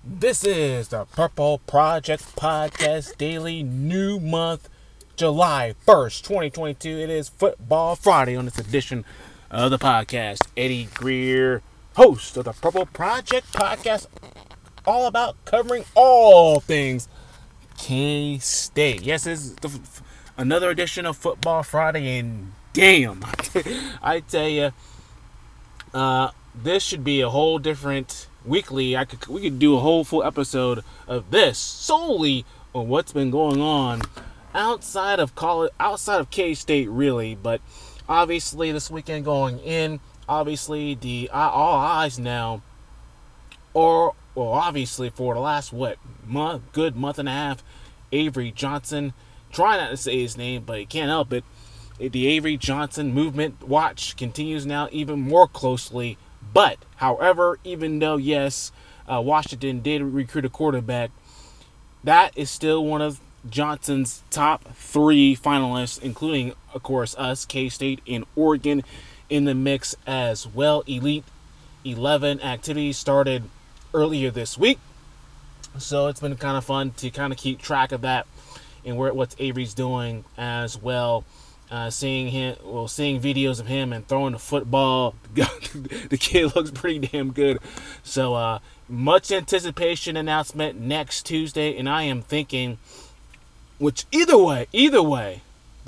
This is the Purple Project Podcast Daily New Month, July 1st, 2022. It is Football Friday on this edition of the podcast. Eddie Greer, host of the Purple Project Podcast, all about covering all things K-State. Yes, it's another edition of Football Friday, and damn, I tell you, this should be a whole different weekly. We could do a whole full episode of this solely on what's been going on outside of college, outside of K-State, really. But obviously, this weekend going in, obviously the all eyes now, or well, obviously for the last good month and a half, Avery Johnson. Try not to say his name, but he can't help it. The Avery Johnson movement watch continues now even more closely. But, however, even though, yes, Washington did recruit a quarterback, that is still one of Johnson's top three finalists, including, of course, us, K-State, and Oregon in the mix as well. Elite 11 activities started earlier this week. So it's been kind of fun to kind of keep track of that and what Avery's doing as well. Seeing videos of him and throwing the football. The kid looks pretty damn good. So much anticipation announcement next Tuesday, and I am thinking, which either way, either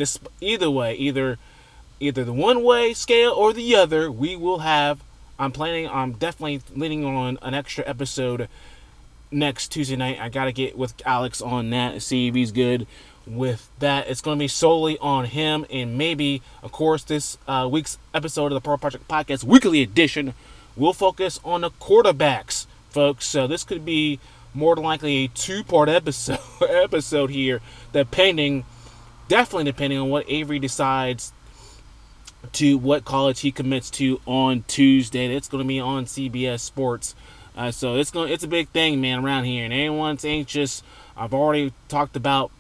the one way scale or the other, we will have. I'm definitely leaning on an extra episode next Tuesday night. I gotta get with Alex on that and see if he's good with that. It's going to be solely on him, and maybe, of course, this week's episode of the Purple Project Podcast Weekly Edition will focus on the quarterbacks, folks. So this could be more than likely a two-part episode here, definitely depending on what Avery decides to what college he commits to on Tuesday. It's going to be on CBS Sports. So it's a big thing, man, around here, and everyone's anxious. I've already talked about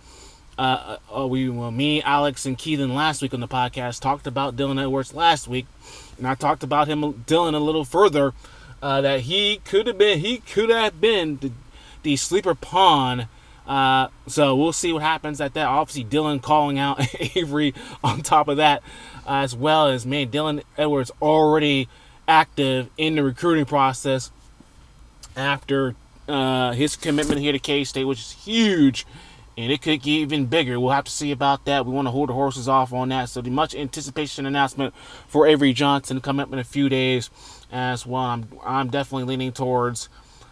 me, Alex, and Keelan last week on the podcast talked about Dylan Edwards last week, and I talked about Dylan a little further. That he could have been the sleeper pawn. So we'll see what happens at that. Obviously, Dylan calling out Avery on top of that, as well as Dylan Edwards already active in the recruiting process after his commitment here to K-State, which is huge. And it could get even bigger. We'll have to see about that. We want to hold the horses off on that. So the much anticipation announcement for Avery Johnson coming up in a few days as well. I'm definitely leaning towards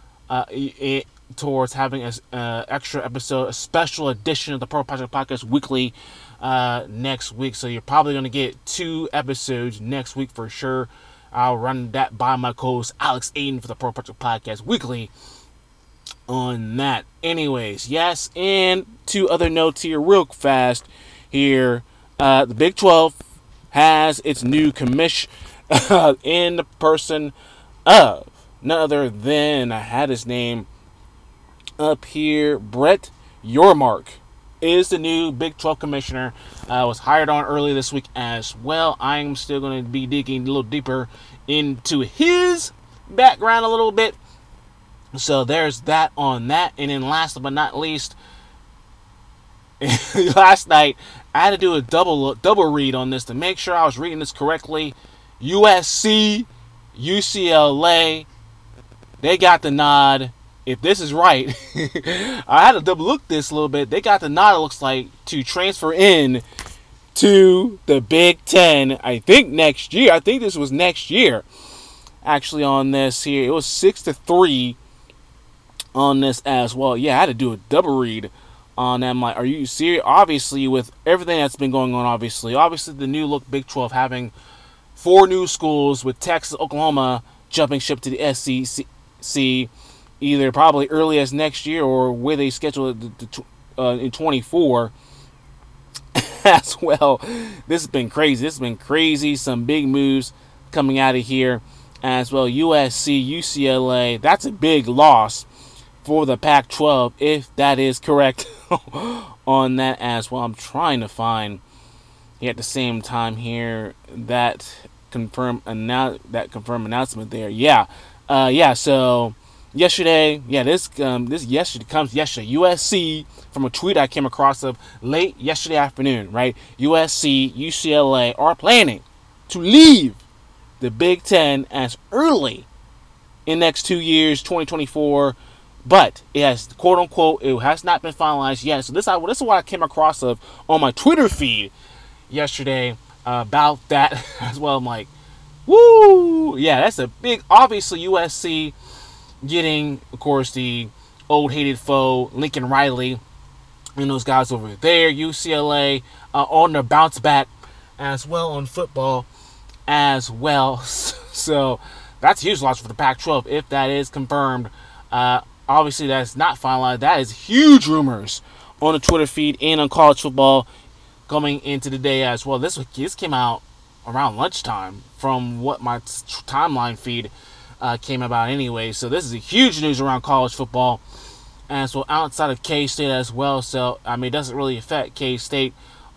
having an extra episode, a special edition of the Purple Project Podcast Weekly next week. So you're probably going to get 2 episodes next week for sure. I'll run that by my co-host Alex Aiden for the Purple Project Podcast Weekly on that. Anyways, yes, and 2 other notes here real fast here. The Big 12 has its new commish in the person of none other than, I had his name up here, Brett Yormark is the new Big 12 commissioner. Was hired on early this week as well. I'm still going to be digging a little deeper into his background a little bit. So there's that on that. And then last but not least, last night I had to do a double read on this to make sure I was reading this correctly. USC, UCLA, they got the nod. If this is right, I had to double look this a little bit. They got the nod, it looks like, to transfer in to the Big Ten. I think next year. I think this was next year. Actually, on this here, it was 6-3 on this as well. Yeah, I had to do a double read on them. Like, are you serious? Obviously, with everything that's been going on, obviously the new look Big 12 having 4 new schools with Texas, Oklahoma jumping ship to the SEC, either probably early as next year or where they schedule it in 24 as well. This has been crazy. Some big moves coming out of here as well. USC, UCLA, that's a big loss for the Pac-12, if that is correct on that as well. I'm trying to find at the same time here that confirmed announcement there. So yesterday, this yesterday comes yesterday. USC, from a tweet I came across of late yesterday afternoon, right? USC, UCLA are planning to leave the Big Ten as early in next 2 years, 2024. But it has, quote unquote, it has not been finalized yet. So this is what I came across of on my Twitter feed yesterday about that as well. I'm like, woo, yeah, that's a big. Obviously, USC getting, of course, the old hated foe Lincoln Riley and those guys over there. UCLA on their bounce back as well on football as well. So that's a huge loss for the Pac-12 if that is confirmed. Obviously, that's not finalized. That is huge rumors on the Twitter feed and on college football coming into the day as well. This came out around lunchtime from what my timeline feed came about anyway. So this is a huge news around college football as well, outside of K-State as well. So, I mean, it doesn't really affect K-State.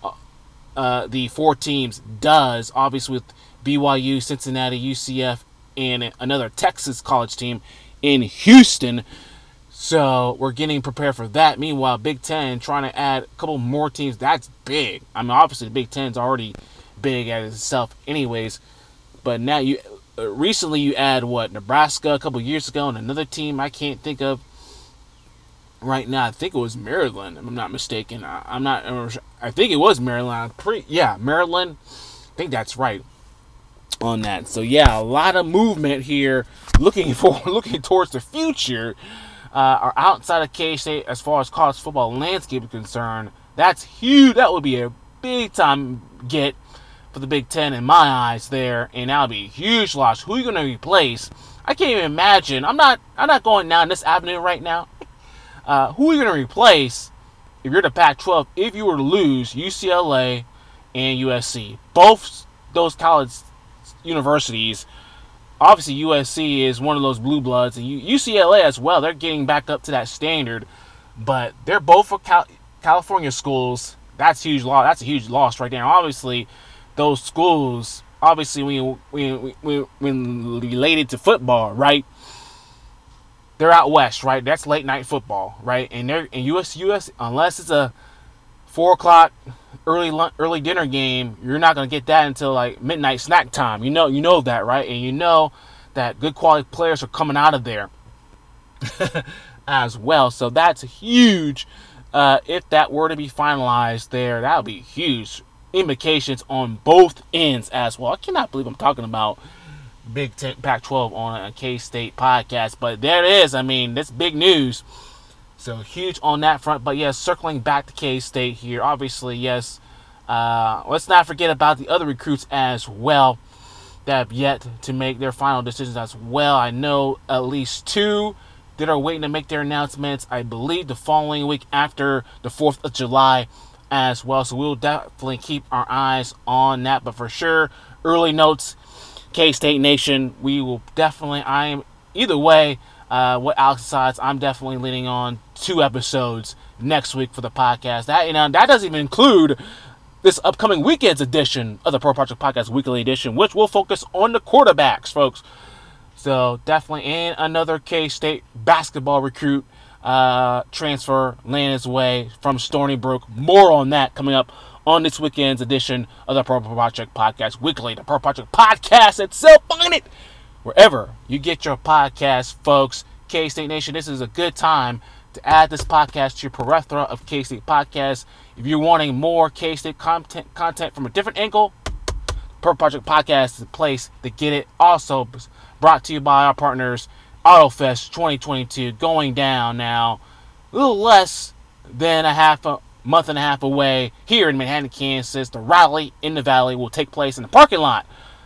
The 4 teams does, obviously, with BYU, Cincinnati, UCF, and another Texas college team in Houston. So we're getting prepared for that. Meanwhile, Big Ten trying to add a couple more teams. That's big. I mean, obviously the Big Ten's already big at itself, anyways. But now recently you add Nebraska a couple years ago, and another team I can't think of right now. I think it was Maryland, if I'm not mistaken. I think it was Maryland. Maryland. I think that's right on that. So yeah, a lot of movement here. Looking towards the future. Are outside of K-State as far as college football landscape is concerned. That's huge. That would be a big time get for the Big Ten in my eyes there, and that would be a huge loss. Who are you going to replace? I can't even imagine. I'm not going down this avenue right now. Who are you going to replace if you're the Pac-12 if you were to lose UCLA and USC? Both those college universities. Obviously, USC is one of those blue bloods, and UCLA as well. They're getting back up to that standard, but they're both for California schools. That's huge loss. That's a huge loss right there. Obviously, those schools, when related to football, right? They're out west, right? That's late night football, right? And they're in US, unless it's a 4:00 early dinner game, you're not going to get that until like midnight snack time. You know that, right? And you know that good quality players are coming out of there as well. So that's huge. If that were to be finalized there, that would be huge implications on both ends as well. I cannot believe I'm talking about Big Ten, Pac-12 on a K-State podcast, but there it is. I mean, that's big news. So huge on that front. But yes, circling back to K-State here, obviously, yes, let's not forget about the other recruits as well that have yet to make their final decisions as well. I know at least 2 that are waiting to make their announcements, I believe, the following week after the 4th of July as well. So we'll definitely keep our eyes on that. But for sure, early notes, K-State Nation, we will definitely, either way, what Alex decides, I'm definitely leaning on 2 episodes next week for the podcast. That doesn't even include this upcoming weekend's edition of the Pro Project Podcast Weekly Edition, which will focus on the quarterbacks, folks. So definitely, and another K-State basketball recruit transfer landing his way from Stony Brook. More on that coming up on this weekend's edition of the Pro Project Podcast Weekly. The Pro Project Podcast itself, find it wherever you get your podcast, folks. K-State Nation, this is a good time to add this podcast to your plethora of K-State podcasts. If you're wanting more K-State content from a different angle, Pro Project Podcast is the place to get it. Also brought to you by our partners, AutoFest 2022, going down now. A little less than a month and a half away here in Manhattan, Kansas. The rally in the Valley will take place in the parking lot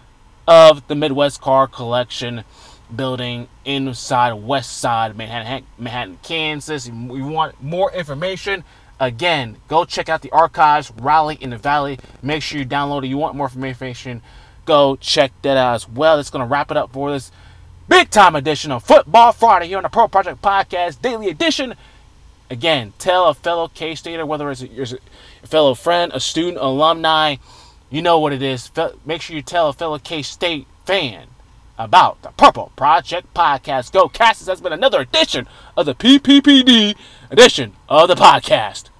of the Midwest Car Collection building inside West Side Manhattan, Kansas. If you want more information, again, go check out the archives, Rally in the Valley. Make sure you download it. You want more information, go check that out as well. It's going to wrap it up for this big time edition of Football Friday here on the Pro Project Podcast Daily Edition. Again, tell a fellow K-Stater, whether it's a fellow friend, a student, alumni, you know what it is. Make sure you tell a fellow K-State fan about the Purple Project Podcast. Go Cast! This has been another edition of the PPPD edition of the podcast.